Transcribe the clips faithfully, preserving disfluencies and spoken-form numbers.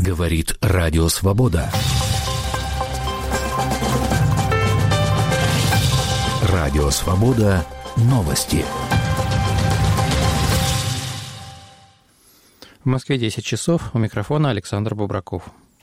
Говорит Радио Свобода. Радио Свобода. Новости. В Москве десять часов. У микрофона Александр Бубраков.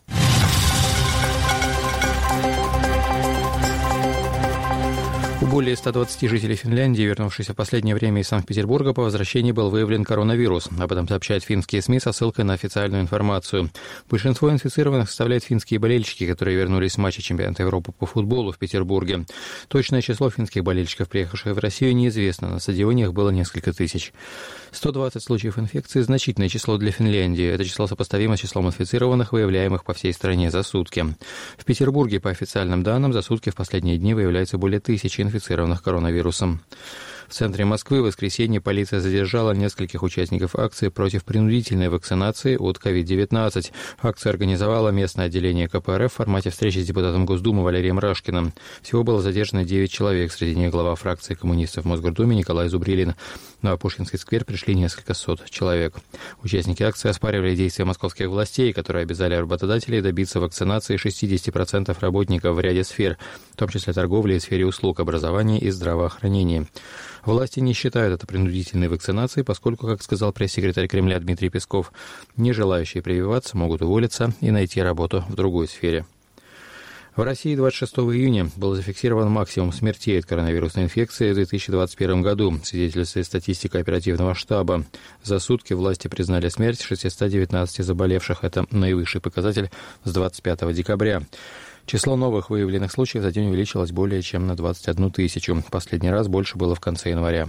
У более ста двадцати жителей Финляндии, вернувшихся в последнее время из Санкт-Петербурга, по возвращении был выявлен коронавирус. Об этом сообщают финские СМИ со ссылкой на официальную информацию. Большинство инфицированных составляют финские болельщики, которые вернулись с матча чемпионата Европы по футболу в Петербурге. Точное число финских болельщиков, приехавших в Россию, неизвестно. На стадионе их было несколько тысяч. сто двадцать случаев инфекции – значительное число для Финляндии. Это число сопоставимо с числом инфицированных, выявляемых по всей стране за сутки. В Петербурге, по официальным данным, за сутки в последние дни выявляется более тысячи инфицированных коронавирусом. В центре Москвы в воскресенье полиция задержала нескольких участников акции против принудительной вакцинации от ковид девятнадцать. Акция организовала местное отделение ка пэ эр эф в формате встречи с депутатом Госдумы Валерием Рашкиным. Всего было задержано девять человек, среди них глава фракции коммунистов в Мосгордуме Николай Зубрилин. На Пушкинский сквер пришли несколько сот человек. Участники акции оспаривали действия московских властей, которые обязали работодателей добиться вакцинации шестьдесят процентов работников в ряде сфер, в том числе торговли и сфере услуг, образования и здравоохранения. Власти не считают это принудительной вакцинацией, поскольку, как сказал пресс-секретарь Кремля Дмитрий Песков, не желающие прививаться могут уволиться и найти работу в другой сфере. В России двадцать шестого июня был зафиксирован максимум смертей от коронавирусной инфекции в две тысячи двадцать первом году, свидетельствует статистика оперативного штаба. За сутки власти признали смерть шестисот девятнадцати заболевших. Это наивысший показатель с двадцать пятого декабря. Число новых выявленных случаев за день увеличилось более чем на двадцать одну тысячу. Последний раз больше было в конце января.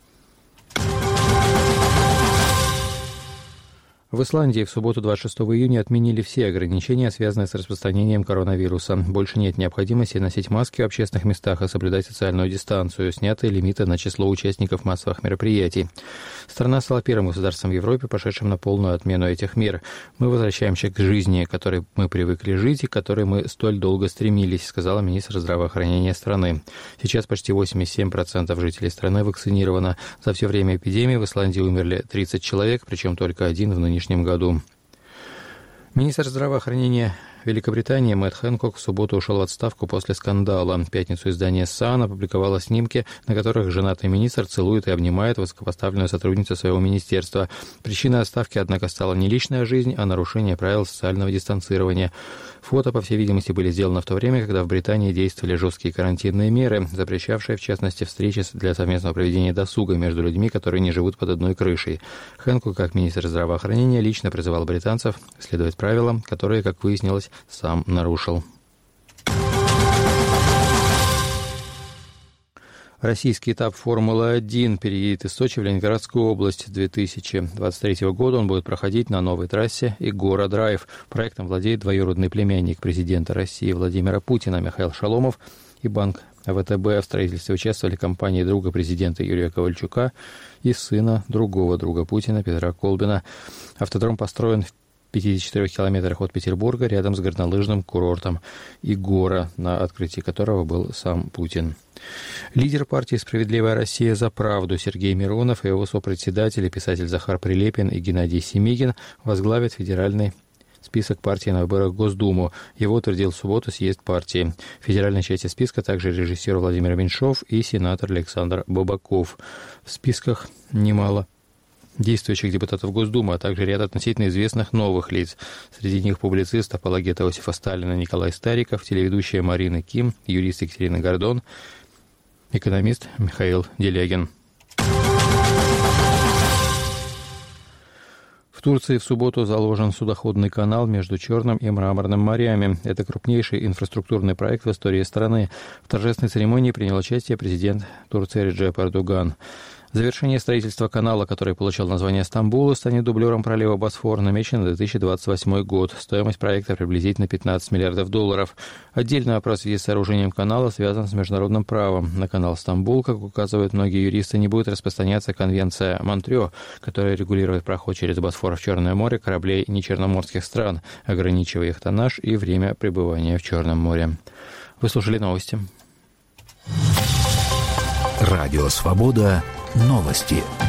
В Исландии в субботу двадцать шестого июня отменили все ограничения, связанные с распространением коронавируса. Больше нет необходимости носить маски в общественных местах и соблюдать социальную дистанцию. Сняты лимиты на число участников массовых мероприятий. Страна стала первым государством в Европе, пошедшим на полную отмену этих мер. Мы возвращаемся к жизни, к которой мы привыкли жить и к которой мы столь долго стремились, сказала министр здравоохранения страны. Сейчас почти восемьдесят семь процентов жителей страны вакцинировано. За все время эпидемии в Исландии умерли тридцать человек, причем только один в нынешнем году. Министр здравоохранения Великобритании Мэтт Хэнкок в субботу ушел в отставку после скандала. В пятницу издание Сан опубликовало снимки, на которых женатый министр целует и обнимает высокопоставленную сотрудницу своего министерства. Причиной отставки, однако, стала не личная жизнь, а нарушение правил социального дистанцирования. Фото, по всей видимости, были сделаны в то время, когда в Британии действовали жесткие карантинные меры, запрещавшие, в частности, встречи для совместного проведения досуга между людьми, которые не живут под одной крышей. Хэнкок, как министр здравоохранения, лично призывал британцев следовать правилам, которые, как выяснилось, сам нарушил. Российский этап Формулы один переедет из Сочи в Ленинградскую область. две тысячи двадцать третьего года он будет проходить на новой трассе Игора-Драйв. Проектом владеет двоюродный племянник президента России Владимира Путина Михаил Шаломов и банк вэ тэ бэ. В строительстве участвовали компании друга президента Юрия Ковальчука и сына другого друга Путина Петра Колбина. Автодром построен в пятидесяти четырёх километрах от Петербурга, рядом с горнолыжным курортом Игора, на открытии которого был сам Путин. Лидер партии «Справедливая Россия за правду» Сергей Миронов и его сопредседатели, писатель Захар Прилепин и Геннадий Семигин, возглавят федеральный список партии на выборах в Госдуму. Его утвердил в субботу съезд партии. В федеральной части списка также режиссер Владимир Меньшов и сенатор Александр Бабаков. В списках немало действующих депутатов Госдумы, а также ряд относительно известных новых лиц. Среди них публицист, апологет Иосифа Сталина Николай Стариков, телеведущая Марина Ким, юрист Екатерина Гордон, экономист Михаил Делягин. В Турции в субботу заложен судоходный канал между Черным и Мраморным морями. Это крупнейший инфраструктурный проект в истории страны. В торжественной церемонии принял участие президент Турции Реджеп Эрдоган. Завершение строительства канала, который получил название Стамбула, станет дублером пролива Босфор, намечен на две тысячи двадцать восьмой год. Стоимость проекта приблизительно пятнадцать миллиардов долларов. Отдельный вопрос в связи с сооружением канала связан с международным правом. На канал Стамбул, как указывают многие юристы, не будет распространяться конвенция Монтрё, которая регулирует проход через Босфор в Черное море кораблей нечерноморских стран, ограничивая их тоннаж и время пребывания в Черном море. Вы слушали новости. Радио «Свобода». Новости.